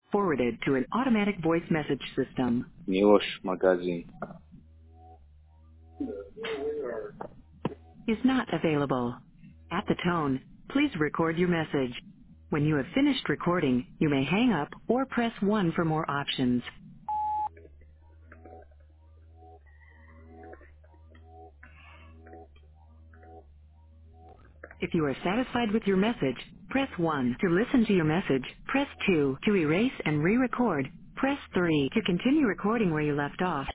forwarded to an automatic voice message system. Miłosz Magazine. Is not available. At the tone, please record your message. When you have finished recording, you may hang up or press 1 for more options. If you are satisfied with your message, press 1. To listen to your message, press 2. To erase and re-record, press 3. To continue recording where you left off,